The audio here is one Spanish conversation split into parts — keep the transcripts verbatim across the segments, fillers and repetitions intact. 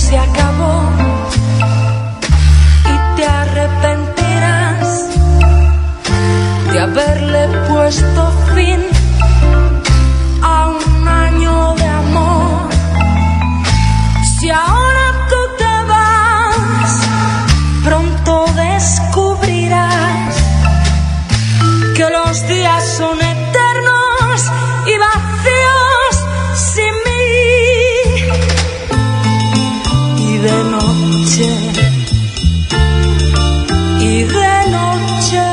se acabó y te arrepentirás de haberle puesto fin a un año de amor. Si ahora tú te vas, pronto descubrirás que los días son eternos y vacíos sin mí. Y de noche, y de noche,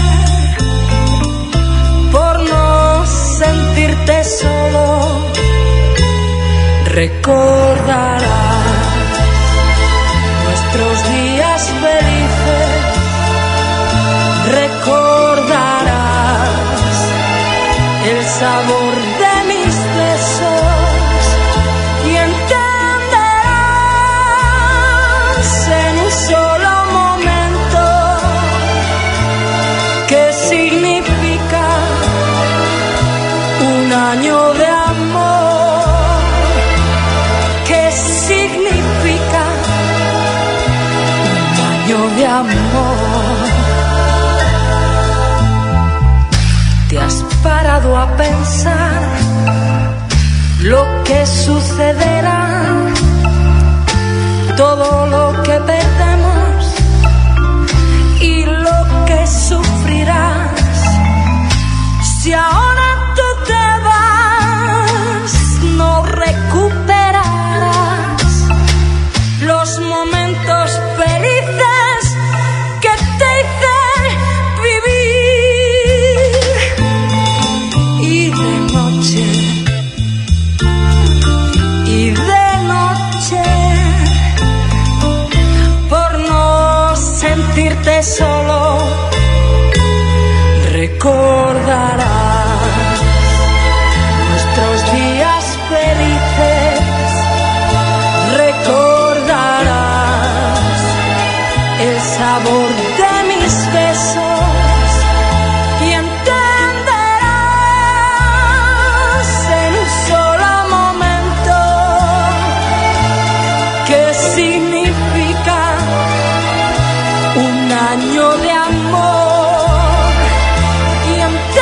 por no sentirte solo, recordarás nuestros días felices, recordarás el sabor de mis besos y entenderás en un solo momento qué significa un año de amor, qué significa un año de amor. ¿Te has parado a pensar lo que sucederá? Todo lo que perdemos y lo que sufrirás. Si ahora tú te vas, no recuperarás los momentos felices que te hice vivir. Y de noche, y de noche, por no sentirte solo, recordarás nuestros días felices, recordarás el sabor de mis besos y entenderás en un solo momento qué significa un año de amor y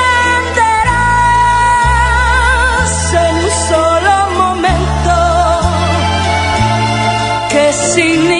entenderás en un solo momento qué significa